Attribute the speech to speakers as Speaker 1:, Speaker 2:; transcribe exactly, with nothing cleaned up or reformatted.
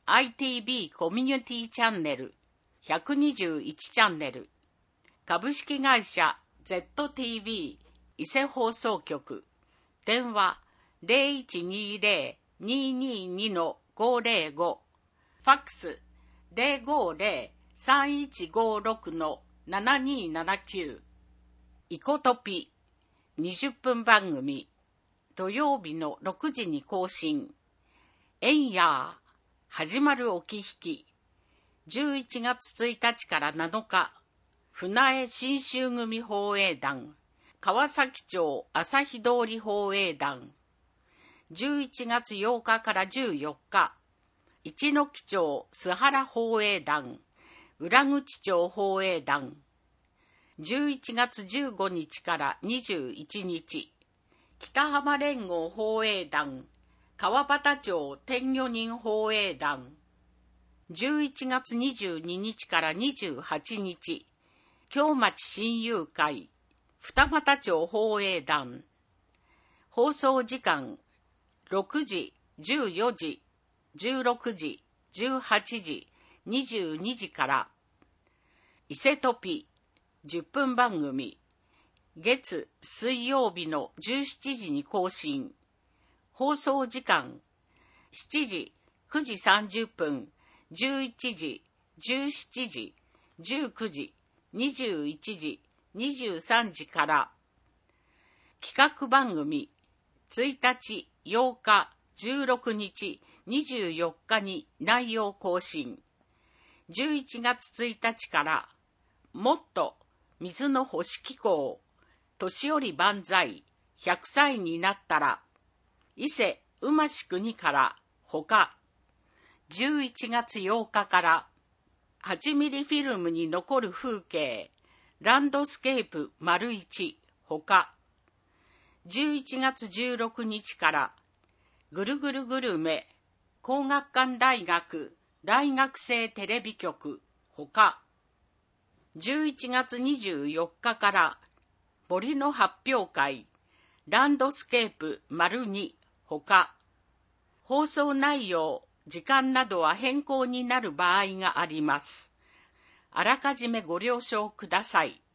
Speaker 1: アイティービー コミュニティチャンネルひゃくにじゅういちチャンネル、株式会社 ゼットティーブイ 伊勢放送局、電話 ゼロいちにゼロ にーにーにー ごゼロご、ファックス ゼロごゼロ さんいちごろく ななにーななきゅう、イコトピにじゅっぷん番組、土曜日のろくじに更新。えんやー始まるおきひき。じゅういちがつついたちからなのか、船江信州組放映団、川崎町朝日通り放映団。じゅういちがつようかからじゅうよっか、一ノ木町須原放映団、裏口町放映団。じゅういちがつじゅうごにちからにじゅういちにち、北浜連合放映団、川端町天女人放映団。じゅういちがつにじゅうににちからにじゅうはちにち、京町親友会、二俣町放映団。放送時間、ろくじ、じゅうよじ、じゅうろくじ、じゅうはちじ、にじゅうにじから。伊勢トピ、じゅっぷん番組、月、水曜日のじゅうしちじに更新。放送時間、しちじ、くじさんじゅっぷん、じゅういちじ、じゅうしちじ、じゅうくじ、にじゅういちじ、にじゅうさんじから。企画番組、ついたち、ようか、じゅうろくにち、にじゅうよっかに内容更新。じゅういちがつついたちから、もっと水の星機構、年寄り万歳、ひゃくさいになったら、伊勢うまし国からほか。じゅういちがつようかから、はちミリフィルムに残る風景、ランドスケープ丸一ほか。じゅういちがつじゅうろくにちから、ぐるぐるグルメ、皇學館大学大学生テレビ局ほか。じゅういちがつにじゅうよっかから、森の発表会、ランドスケープ丸にほか。放送内容、時間などは変更になる場合があります。あらかじめご了承ください。